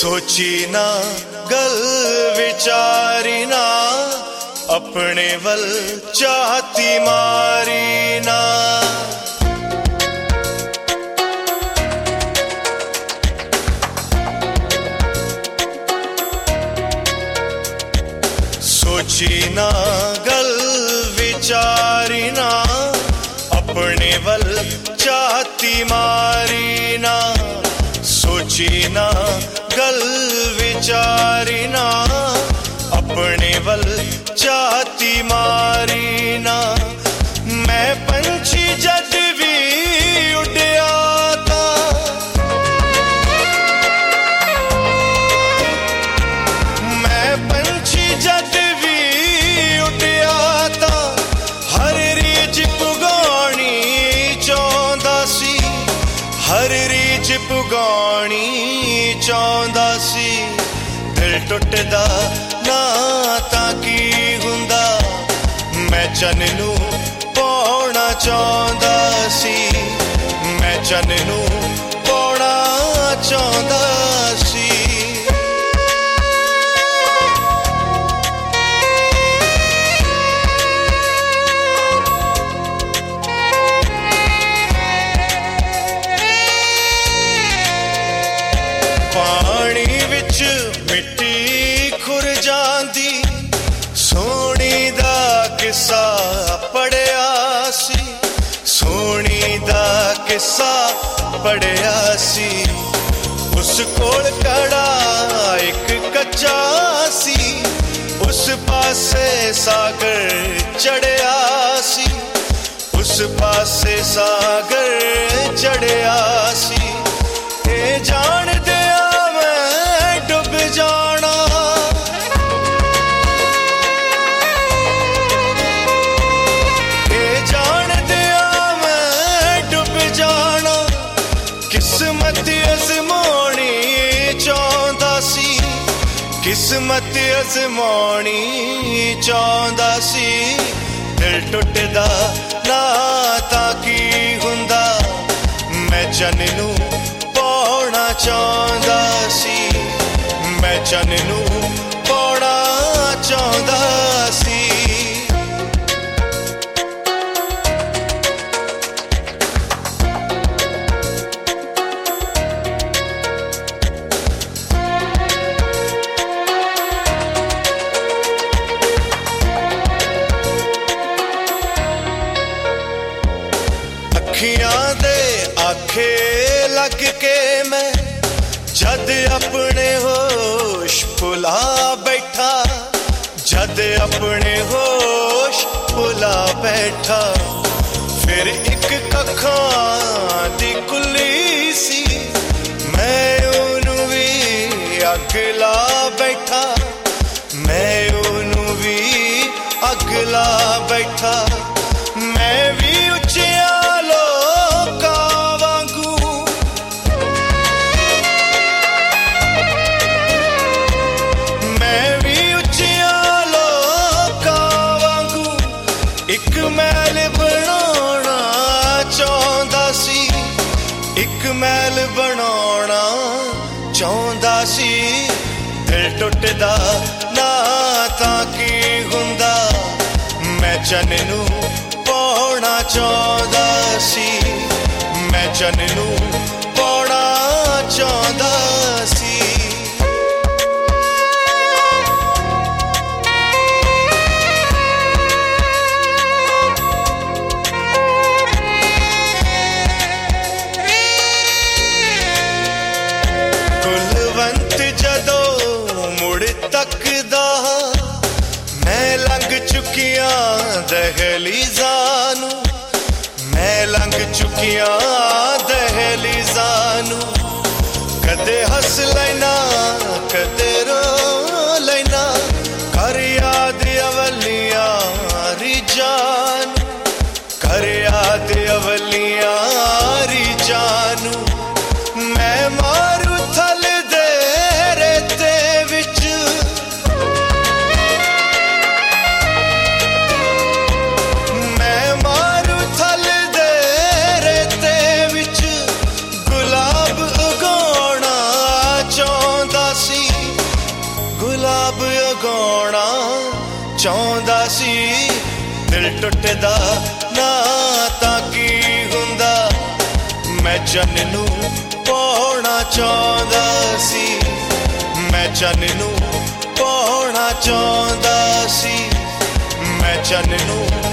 सोची ना गल विचारी ना अपने वल चाहती मारी ना। सोची ना गल विचारी ना अपने वल चाहती मारी ना। सोची ना गल विचारी ना अपने वल चाहती मारी ना। मैं पंछी जद भी उड़िया था मैं पंछी जद भी उड़िया था हर रीज पुगानी चाहता सी। हर रीज पुगानी चाहता सी। दिल टुटदा ना तां की हुंदा मैं चन नू पाउणा चाहता सी। मैं चन नू पाउणा चाहता सी। पानी विच मिट्टी खुर जांदी सोनी दा किस्सा पढ़िया सी। सोनी दा किस्सा पढ़िया सी। उस कोल कड़ा एक कच्चा सी। उस पासे सागर चढ़िया सी। उस पासे सागर चढ़िया सी। ए जान दिया मैं डूब जाना। ए जान दिया मैं डूब जाना। किस्मत अजमानी चाहता सी। किस्मत अजमानी चाहता सी। दिल टुटदा ना तां की हुंदा मैं चन नू पाउणा चाहता सी। मैं चन नू पाउणा चाहता सी। अखियां दे आखे लग के मैं जद अपने होश भुला बैठा। जद अपने होश भुला बैठा फिर एक कखां दी कुली सी। मैं ओनू भी अग ला बैठा। मैं ओनू भी अग ला बैठा। मैं भी उच्चिया एक महल बनाना चाहता सी। एक महल बनाना चाहता सी। दिल टुटदा ना तां की हुंदा मैं चन नू पाउणा चाहता सी। मैं चन नू पाउणा चाहता सी। तकदा मैं लंघ चुकिया दहलीज़ां नू। मैं लंघ चुकिया दहलीज़ां नू। कदे हस लेना कदे रो लेना कर याद अवलिया रिजान। कर याद अवलिया रिजान। मैं मारू थल दे रेते विच। मैं मारू थल दे रेते ਚਾਹੁੰਦਾ ਸੀ ਦਿਲ ਟੁੱਟਦਾ ਨਾ ਤਾਂ ਕੀ ਹੁੰਦਾ ਮੈਂ ਚੰਨ ਨੂੰ ਪਾਉਣਾ ਚਾਹੁੰਦਾ ਸੀ ਮੈਂ ਚੰਨ ਨੂੰ ਪਾਉਣਾ ਚਾਹੁੰਦਾ ਸੀ ਮੈਂ ਚੰਨ ਨੂੰ